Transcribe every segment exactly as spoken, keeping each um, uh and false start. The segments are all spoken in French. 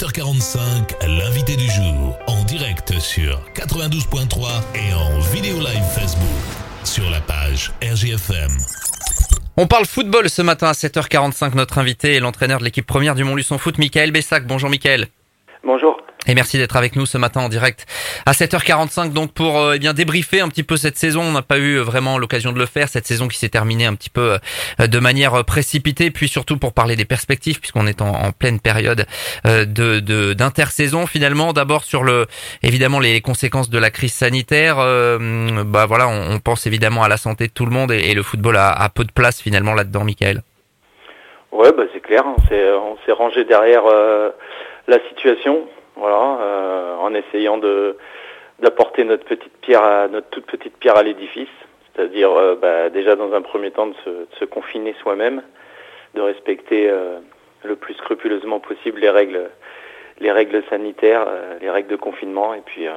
sept heures quarante-cinq, l'invité du jour, en direct sur quatre-vingt-douze point trois et en vidéo live Facebook, sur la page R J F M. On parle football ce matin à sept heures quarante-cinq. Notre invité est l'entraîneur de l'équipe première du Montluçon Foot, Michael Bessac. Bonjour Michael. Bonjour. Et merci d'être avec nous ce matin en direct à sept heures quarante-cinq, donc pour euh, eh bien débriefer un petit peu cette saison. On n'a pas eu vraiment l'occasion de le faire, cette saison qui s'est terminée un petit peu euh, de manière précipitée, puis surtout pour parler des perspectives, puisqu'on est en, en pleine période euh, de, de d'intersaison finalement. D'abord sur le évidemment les conséquences de la crise sanitaire. Euh, bah voilà, on, on pense évidemment à la santé de tout le monde et, et le football a, a peu de place finalement là-dedans, Michael. Ouais, bah c'est clair. On s'est on s'est rangé derrière euh, la situation. Voilà, euh, en essayant de d'apporter notre petite pierre, à, notre toute petite pierre à l'édifice, c'est-à-dire euh, bah, déjà dans un premier temps de se, de se confiner soi-même, de respecter euh, le plus scrupuleusement possible les règles, les règles sanitaires, euh, les règles de confinement, et puis euh,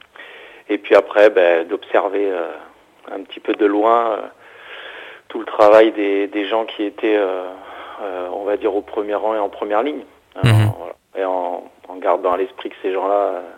et puis après bah, d'observer euh, un petit peu de loin euh, tout le travail des, des gens qui étaient, euh, euh, on va dire, au premier rang et en première ligne. Mmh. Alors, voilà. Et en, en gardant à l'esprit que ces gens-là, euh,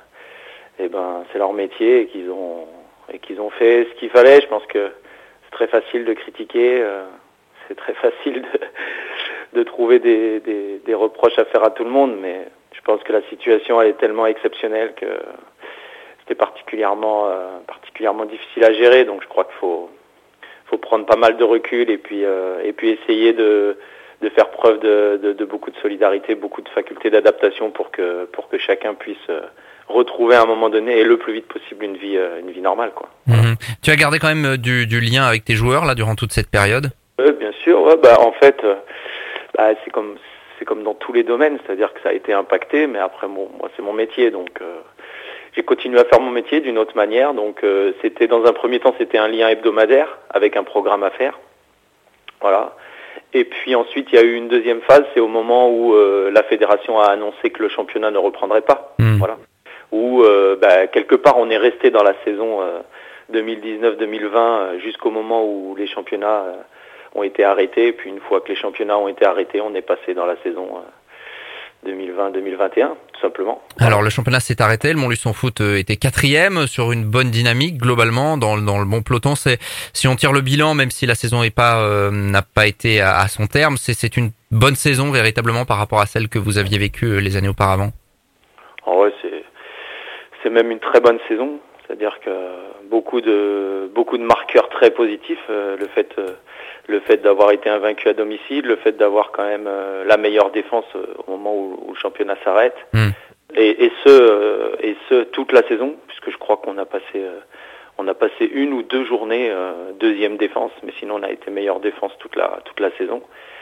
eh ben, c'est leur métier et qu'ils ont et qu'ils ont fait ce qu'il fallait. Je pense que c'est très facile de critiquer, euh, c'est très facile de, de trouver des, des, des reproches à faire à tout le monde, mais je pense que la situation elle est tellement exceptionnelle que c'était particulièrement euh, particulièrement difficile à gérer. Donc je crois qu'il faut faut prendre pas mal de recul et puis euh, et puis essayer de de faire preuve de, de, de beaucoup de solidarité, beaucoup de faculté d'adaptation pour que pour que chacun puisse euh, retrouver à un moment donné et le plus vite possible une vie euh, une vie normale, quoi. Voilà. Mmh. Tu as gardé quand même du, du lien avec tes joueurs là durant toute cette période? Oui, bien sûr. Ouais, bah en fait, euh, bah, c'est comme c'est comme dans tous les domaines, c'est-à-dire que ça a été impacté, mais après bon, moi c'est mon métier, donc euh, j'ai continué à faire mon métier d'une autre manière. Donc euh, c'était dans un premier temps c'était un lien hebdomadaire avec un programme à faire, voilà. Et puis ensuite, il y a eu une deuxième phase, c'est au moment où euh, la fédération a annoncé que le championnat ne reprendrait pas. Mmh. Voilà. Où euh, bah, quelque part, on est resté dans la saison euh, deux mille dix-neuf deux mille vingt euh, jusqu'au moment où les championnats euh, ont été arrêtés. Et puis une fois que les championnats ont été arrêtés, on est passé dans la saison euh, deux mille vingt deux mille vingt et un, tout simplement. Alors le championnat s'est arrêté, le Montluçon Foot était quatrième sur une bonne dynamique globalement dans, dans le bon peloton. C'est, si on tire le bilan, même si la saison est pas euh, n'a pas été à, à son terme, c'est, c'est une bonne saison véritablement par rapport à celle que vous aviez vécue les années auparavant. Oh ouais, c'est c'est même une très bonne saison, c'est-à-dire que beaucoup de beaucoup de marqueurs très positifs, euh, le fait euh, le fait d'avoir été invaincu à domicile, le fait d'avoir quand même euh, la meilleure défense euh, au moment où, où le championnat s'arrête, mmh. et, et ce euh, et ce toute la saison, puisque je crois qu'on a passé euh, on a passé une ou deux journées euh, deuxième défense, mais sinon on a été meilleure défense toute la toute la saison.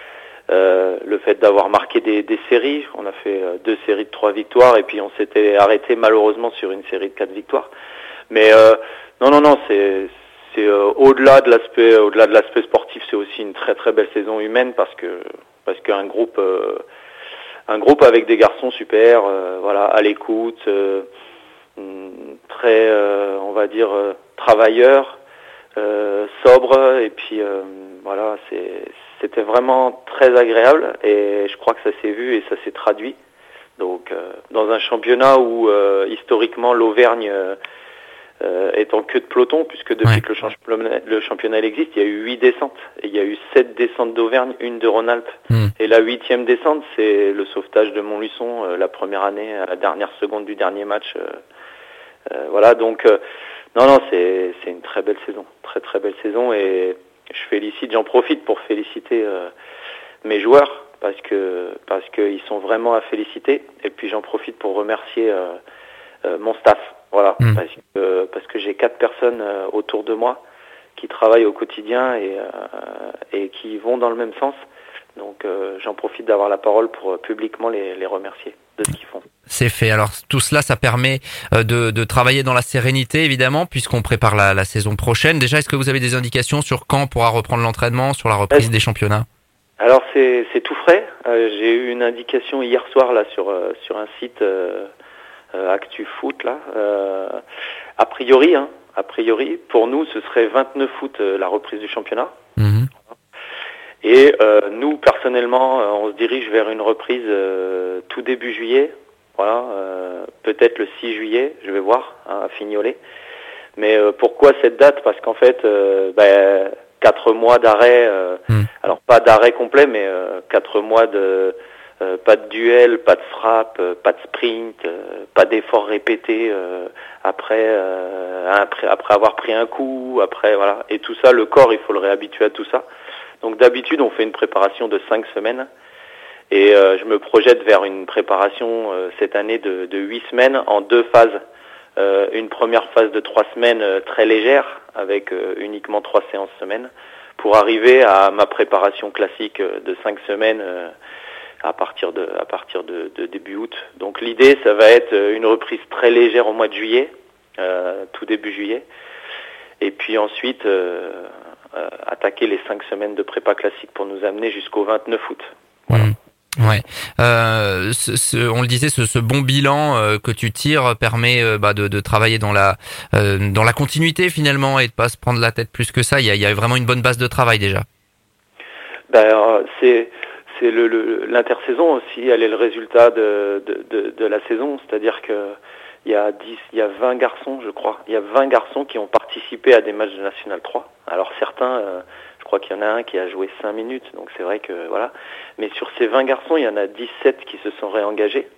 Euh, le fait d'avoir marqué des, des séries, on a fait euh, deux séries de trois victoires et puis on s'était arrêté malheureusement sur une série de quatre victoires. Mais euh, non non non, c'est c'est euh, au-delà de l'aspect au-delà de l'aspect sportif, c'est aussi une très très belle saison humaine parce que parce qu'un groupe euh, un groupe avec des garçons super, euh, voilà, à l'écoute, euh, très euh, on va dire euh, travailleurs, euh, sobres, et puis euh, voilà, c'est c'était vraiment très agréable et je crois que ça s'est vu et ça s'est traduit. Donc euh, dans un championnat où euh, historiquement l'Auvergne euh, Euh, est en queue de peloton, puisque depuis ouais. que le championnat, le championnat existe, il y a eu huit descentes. Et il y a eu sept descentes d'Auvergne, une de Rhône-Alpes. Mm. Et la huitième descente, c'est le sauvetage de Montluçon, euh, la première année, à la dernière seconde du dernier match. Euh, euh, voilà, donc, euh, non, non, c'est, c'est une très belle saison. Très, très belle saison. Et je félicite, j'en profite pour féliciter euh, mes joueurs, parce que, parce qu'ils sont vraiment à féliciter. Et puis j'en profite pour remercier euh, euh, mon staff. Voilà, mmh. parce que parce que j'ai quatre personnes euh, autour de moi qui travaillent au quotidien et euh, et qui vont dans le même sens. Donc euh, j'en profite d'avoir la parole pour euh, publiquement les les remercier de ce qu'ils font. C'est fait. Alors tout cela, ça permet euh, de de travailler dans la sérénité évidemment, puisqu'on prépare la la saison prochaine. Déjà, est-ce que vous avez des indications sur quand on pourra reprendre l'entraînement, sur la reprise est-ce... des championnats? Alors c'est c'est tout frais. Euh, j'ai eu une indication hier soir là sur euh, sur un site. Euh, Euh, Actu Foot là, euh, a priori, hein, a priori, pour nous, ce serait vingt-neuf août euh, la reprise du championnat. Mmh. Et euh, nous, personnellement, euh, on se dirige vers une reprise euh, tout début juillet, Voilà, euh, peut-être le six juillet, je vais voir, à Fignolet. Mais euh, pourquoi cette date? Parce qu'en fait, euh, ben, quatre mois d'arrêt, euh, mmh. alors pas d'arrêt complet, mais euh, quatre mois de euh, pas de duel, pas de frappe, euh, pas de sprint, euh, pas d'efforts répétés euh, après, euh, après après avoir pris un coup, après voilà. Et tout ça, le corps, il faut le réhabituer à tout ça. Donc d'habitude, on fait une préparation de cinq semaines. Et euh, je me projette vers une préparation euh, cette année de, de huit semaines en deux phases. Euh, une première phase de trois semaines euh, très légère, avec euh, uniquement trois séances semaine, pour arriver à ma préparation classique euh, de cinq semaines euh, à partir de à partir de, de début août. Donc l'idée, ça va être une reprise très légère au mois de juillet, euh, tout début juillet, et puis ensuite euh, euh, attaquer les cinq semaines de prépa classique pour nous amener jusqu'au vingt-neuf août. Voilà. Mmh. Ouais, euh, ce, ce, on le disait, ce, ce bon bilan euh, que tu tires permet euh, bah, de, de travailler dans la euh, dans la continuité finalement et de pas se prendre la tête plus que ça. Il y a, il y a vraiment une bonne base de travail déjà. Ben, euh, c'est c'est le, le l'intersaison aussi. Elle est le résultat de de, de, de la saison, c'est-à-dire que il y a dix, il y a vingt garçons, je crois. Il y a vingt garçons qui ont participé à des matchs de National trois. Alors certains euh, je crois qu'il y en a un qui a joué cinq minutes, donc c'est vrai que voilà. Mais sur ces vingt garçons, il y en a dix-sept qui se sont réengagés.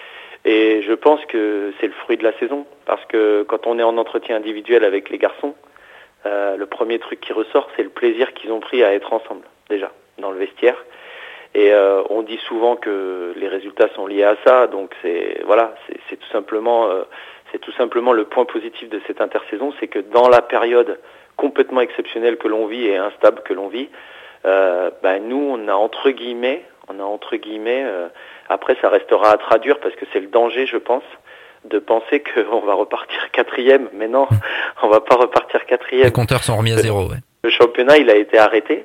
Et je pense que c'est le fruit de la saison, parce que quand on est en entretien individuel avec les garçons, euh, le premier truc qui ressort, c'est le plaisir qu'ils ont pris à être ensemble, déjà, dans le vestiaire. Et euh, on dit souvent que les résultats sont liés à ça, donc c'est voilà, c'est, c'est tout simplement, euh, c'est tout simplement le point positif de cette intersaison, c'est que dans la période complètement exceptionnel que l'on vit et instable que l'on vit, euh, ben nous on a entre guillemets, on a entre guillemets, euh, après ça restera à traduire parce que c'est le danger, je pense, de penser qu'on va repartir quatrième, mais non, on va pas repartir quatrième. Les compteurs sont remis à zéro, ouais. Le championnat il a été arrêté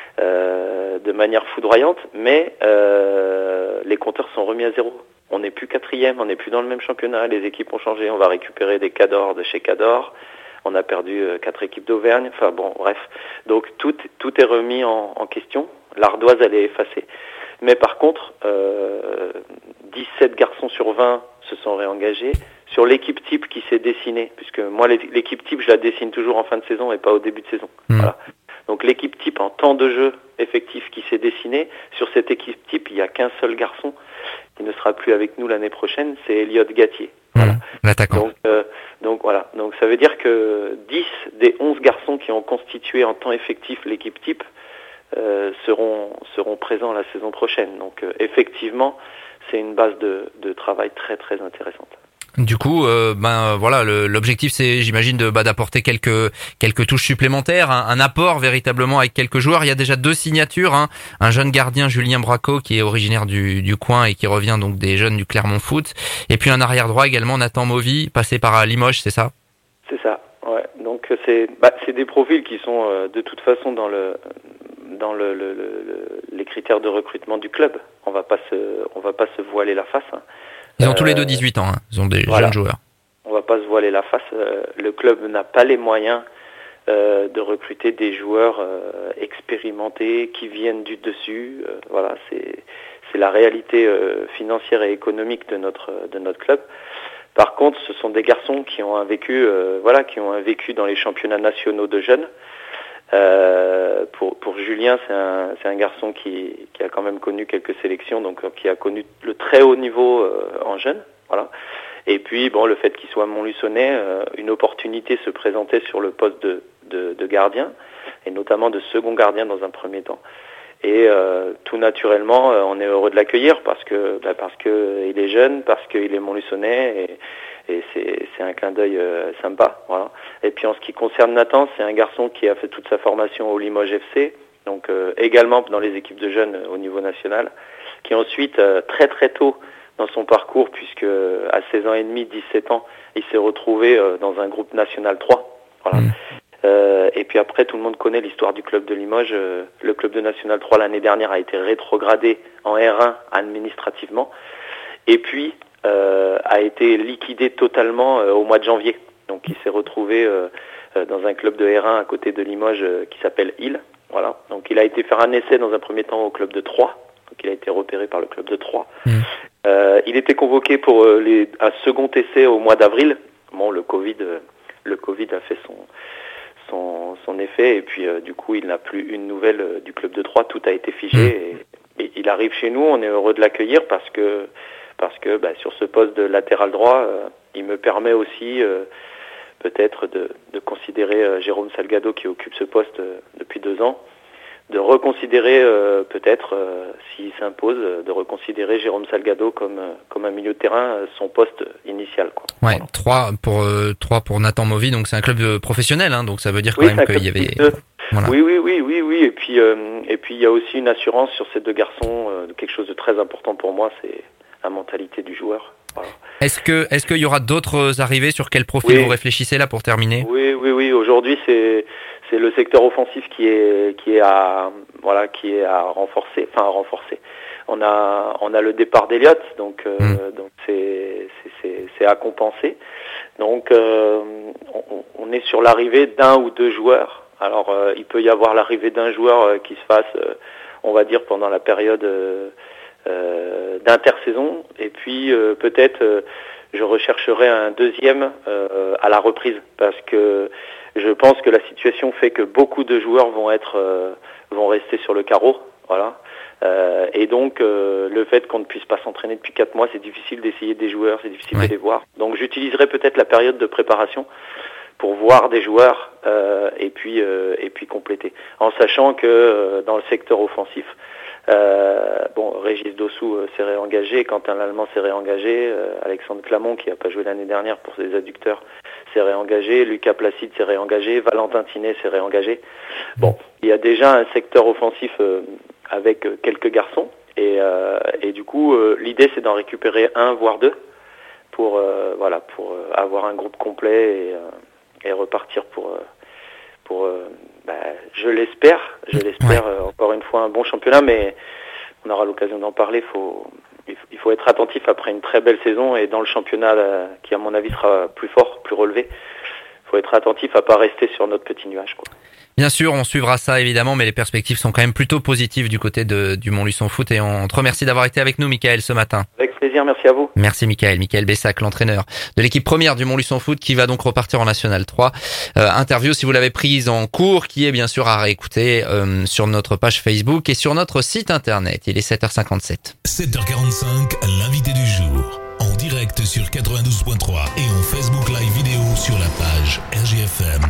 euh, de manière foudroyante, mais euh, les compteurs sont remis à zéro. On n'est plus quatrième, on n'est plus dans le même championnat, les équipes ont changé, on va récupérer des Cador de chez Cador. On a perdu euh, quatre équipes d'Auvergne, enfin bon, bref. Donc tout, tout est remis en, en question. L'ardoise, elle est effacée. Mais par contre, euh, dix-sept garçons sur vingt se sont réengagés. Sur l'équipe type qui s'est dessinée, puisque moi, l'équipe type, je la dessine toujours en fin de saison et pas au début de saison. Mmh. Voilà. Donc l'équipe type en temps de jeu effectif qui s'est dessinée, sur cette équipe type, il n'y a qu'un seul garçon qui ne sera plus avec nous l'année prochaine, c'est Elliot Gatier. Voilà. Mmh, donc, euh, donc voilà. Donc ça veut dire que dix des onze garçons qui ont constitué en temps effectif l'équipe type euh, seront seront présents la saison prochaine. Donc euh, effectivement, c'est une base de, de travail très très intéressante. Du coup, euh, ben voilà, le, l'objectif c'est, j'imagine, de bah, d'apporter quelques quelques touches supplémentaires, un, un apport véritablement avec quelques joueurs. Il y a déjà deux signatures, hein. Un jeune gardien, Julien Braco, qui est originaire du du coin et qui revient donc des jeunes du Clermont Foot, et puis un arrière droit également, Nathan Mauvy, passé par Limoges, c'est ça? C'est ça. Ouais. Donc c'est bah, c'est des profils qui sont euh, de toute façon dans le dans le, le, le, le les critères de recrutement du club. On va pas se on va pas se voiler la face. Hein. Ils ont tous les deux dix-huit ans, hein. Ils ont des voilà. jeunes joueurs. On va pas se voiler la face. Euh, le club n'a pas les moyens euh, de recruter des joueurs euh, expérimentés qui viennent du dessus. Euh, voilà, c'est c'est la réalité euh, financière et économique de notre de notre club. Par contre, ce sont des garçons qui ont un vécu, euh, voilà, qui ont un vécu dans les championnats nationaux de jeunes. Euh, pour pour Julien, c'est un c'est un garçon qui qui a quand même connu quelques sélections, donc qui a connu le très haut niveau euh, en jeune, voilà. Et puis bon, le fait qu'il soit Montluçonnais, euh, une opportunité se présentait sur le poste de, de de gardien, et notamment de second gardien dans un premier temps. Et euh, tout naturellement, euh, on est heureux de l'accueillir parce que bah, parce que il est jeune, parce qu'il est Montluçonnais, et et c'est c'est un clin d'œil euh, sympa, voilà. Et puis en ce qui concerne Nathan, c'est un garçon qui a fait toute sa formation au Limoges F C, donc euh, également dans les équipes de jeunes euh, au niveau national, qui ensuite euh, très très tôt dans son parcours, puisque euh, à seize ans et demi, dix-sept ans, il s'est retrouvé euh, dans un groupe national trois, voilà. Mmh. Euh, et puis après, tout le monde connaît l'histoire du club de Limoges. Euh, le club de National trois l'année dernière a été rétrogradé en R un administrativement, et puis euh, a été liquidé totalement euh, au mois de janvier. Donc il s'est retrouvé euh, euh, dans un club de R un à côté de Limoges euh, qui s'appelle Ile. Voilà. Donc il a été faire un essai dans un premier temps au club de Troyes, Donc il a été repéré par le club de Troyes. Mmh. Euh, il était convoqué pour euh, les, un second essai au mois d'avril. Bon, le Covid, euh, le Covid a fait son, son, son effet et puis euh, du coup il n'a plus une nouvelle euh, du club de Troyes. Tout a été figé et, et il arrive chez nous. On est heureux de l'accueillir parce que parce que bah, sur ce poste de latéral droit, euh, il me permet aussi euh, peut-être de, de considérer euh, Jérôme Salgado qui occupe ce poste euh, depuis deux ans. De reconsidérer euh, peut-être, euh, s'il s'impose, euh, de reconsidérer Jérôme Salgado comme euh, comme un milieu de terrain, euh, son poste initial, quoi. Ouais, voilà. trois pour euh, trois pour Nathan Movy, donc c'est un club euh, professionnel, hein, donc ça veut dire quand oui, même qu'il y avait. De... Voilà. Oui, oui, oui, oui, oui. Et puis euh, et puis il y a aussi une assurance sur ces deux garçons. Euh, quelque chose de très important pour moi, c'est la mentalité du joueur. Voilà. Est-ce que est-ce qu'il y aura d'autres arrivées? Sur quel profil oui. vous réfléchissez là pour terminer? Oui, oui, oui. Aujourd'hui, c'est c'est le secteur offensif qui est qui est à voilà qui est à renforcer, enfin à renforcer. On a on a le départ d'Eliott, donc euh, mmh. donc c'est c'est c'est à compenser. Donc euh, on, on est sur l'arrivée d'un ou deux joueurs. Alors euh, il peut y avoir l'arrivée d'un joueur euh, qui se fasse, euh, on va dire pendant la période euh, euh, d'intersaison, et puis euh, peut-être euh, je rechercherai un deuxième euh, à la reprise, parce que je pense que la situation fait que beaucoup de joueurs vont être euh, vont rester sur le carreau, voilà. Euh, et donc euh, le fait qu'on ne puisse pas s'entraîner depuis quatre mois, c'est difficile d'essayer des joueurs, c'est difficile ouais. de les voir. Donc j'utiliserai peut-être la période de préparation pour voir des joueurs euh, et puis euh, et puis compléter, en sachant que euh, dans le secteur offensif, euh, bon, Régis Dossou euh, s'est réengagé, Quentin Lallemand s'est réengagé, euh, Alexandre Clamont qui n'a pas joué l'année dernière pour ses adducteurs s'est réengagé, Lucas Placide s'est réengagé, Valentin Tinet s'est réengagé. Bon, il y a déjà un secteur offensif euh, avec euh, quelques garçons et euh, et du coup euh, l'idée c'est d'en récupérer un voire deux pour euh, voilà pour euh, avoir un groupe complet et euh, et repartir pour euh, pour euh, bah, je l'espère je l'espère ouais. euh, encore une fois un bon championnat, mais on aura l'occasion d'en parler. Faut il faut être attentif après une très belle saison, et dans le championnat là, qui à mon avis sera plus fort, plus relevé, il faut être attentif à pas rester sur notre petit nuage, quoi. Bien sûr, on suivra ça évidemment, mais les perspectives sont quand même plutôt positives du côté de, du Montluçon Foot, et on te remercie d'avoir été avec nous, Michael, ce matin. Avec plaisir, merci à vous. Merci Michael, Michael Bessac, l'entraîneur de l'équipe première du Montluçon Foot, qui va donc repartir en National trois. Euh, interview, si vous l'avez prise en cours, qui est bien sûr à réécouter euh, sur notre page Facebook et sur notre site internet. Il est sept heures cinquante-sept. sept heures quarante-cinq, l'invité du jour. En direct sur quatre-vingt-douze point trois et en Facebook Live vidéo sur la page R J F M.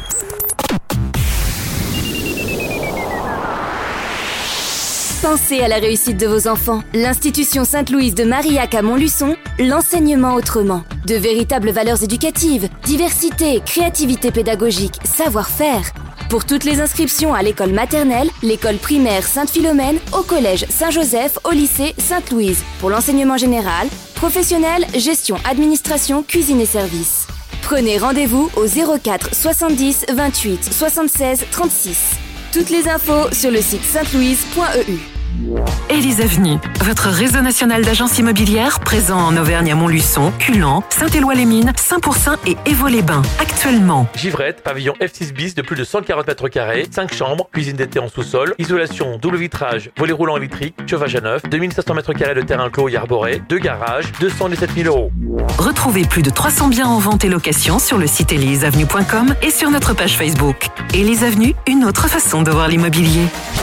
Pensez à la réussite de vos enfants. L'Institution Sainte-Louise de Marillac à Montluçon, l'enseignement autrement. De véritables valeurs éducatives, diversité, créativité pédagogique, savoir-faire. Pour toutes les inscriptions à l'école maternelle, l'école primaire Sainte-Philomène, au collège Saint-Joseph, au lycée Sainte-Louise. Pour l'enseignement général, professionnel, gestion, administration, cuisine et services. Prenez rendez-vous au zéro quatre soixante-dix vingt-huit soixante-seize trente-six. Toutes les infos sur le site sainte louise point e u. Élise Avenue, votre réseau national d'agences immobilières présent en Auvergne à Montluçon, Culan, Saint-Éloi-les-Mines, Saint-Pourçain et Évaux-les-Bains. Actuellement, Givrette, pavillon F six bis de plus de cent quarante mètres carrés, cinq chambres, cuisine d'été en sous-sol, isolation, double vitrage, volet roulant électrique, chauffage à neuf, deux mille cinq cents mètres carrés de terrain clos et arboré, deux garages, deux cent dix-sept mille euros. Retrouvez plus de trois cents biens en vente et location sur le site élise avenue point com et sur notre page Facebook. Élise Avenue, une autre façon de voir l'immobilier.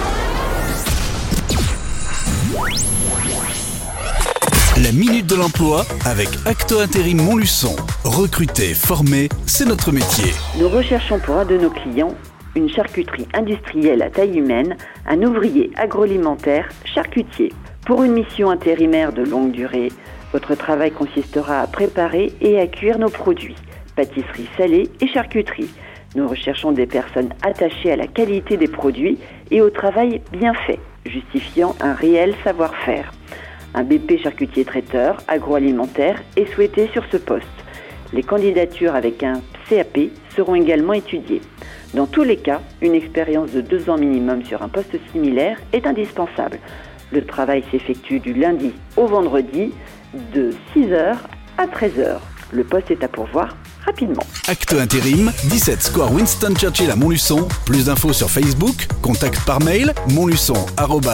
La Minute de l'Emploi avec Acto Intérim Montluçon. Recruter, former, c'est notre métier. Nous recherchons pour un de nos clients une charcuterie industrielle à taille humaine, un ouvrier agroalimentaire charcutier. Pour une mission intérimaire de longue durée, votre travail consistera à préparer et à cuire nos produits, pâtisserie salée et charcuterie. Nous recherchons des personnes attachées à la qualité des produits et au travail bien fait, justifiant un réel savoir-faire. Un B P charcutier traiteur agroalimentaire est souhaité sur ce poste. Les candidatures avec un C A P seront également étudiées. Dans tous les cas, une expérience de deux ans minimum sur un poste similaire est indispensable. Le travail s'effectue du lundi au vendredi de six heures à treize heures. Le poste est à pourvoir rapidement. Acte Intérim, dix-sept square Winston Churchill à Montluçon. Plus d'infos sur Facebook, contact par mail montluçon arobase